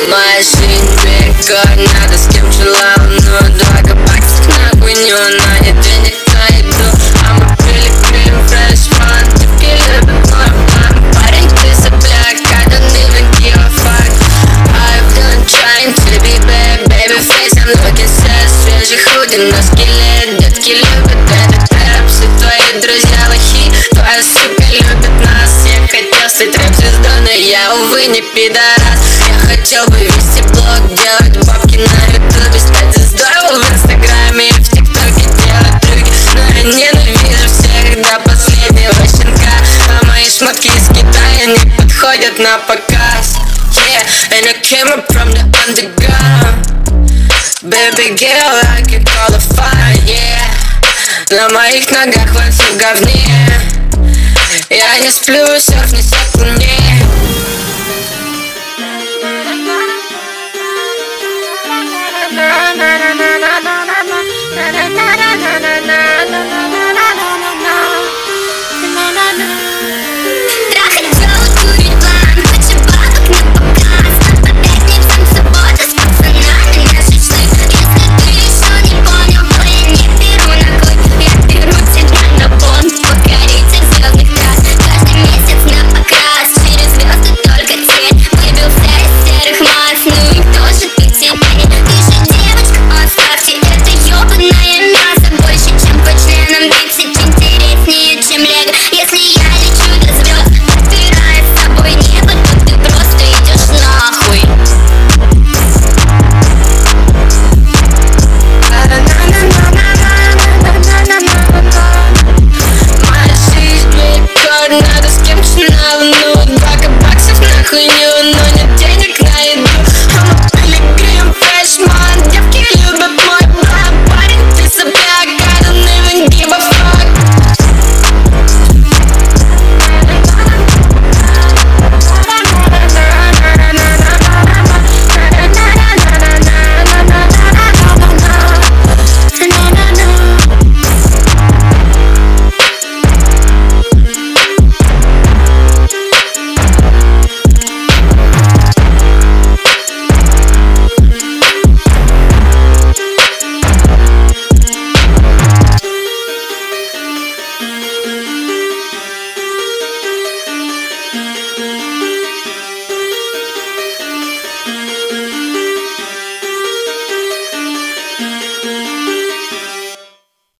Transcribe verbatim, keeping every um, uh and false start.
Моя жизнь биткоин, надо с кем желал, но дорого баксов на хуйню, но нет денег на еду. А мы пили, пилим фреш фан, девки любят мой план. Парень, ты сопляк, I don't even give a fuck. I've done trying to be bad, baby face, I'm looking sad. Свежий худи, но скелет, детки любят этот рэп. Все твои друзья лохи, твоя сука любит нас. Я хотел стать рэп-звездой, но я, увы, не пидорас. Я хотел бы вести блог, делать бабки на ютубе, стать звездой в инстаграме и в тиктоке делать трюки. Но я ненавижу всех до последнего щенка, а мои шмотки из Китая не подходят на показ. Yeah, and I came up from the underground. Baby girl, I can qualify, yeah. На моих ногах ланцы в говне. Я не сплю, серф несет луне.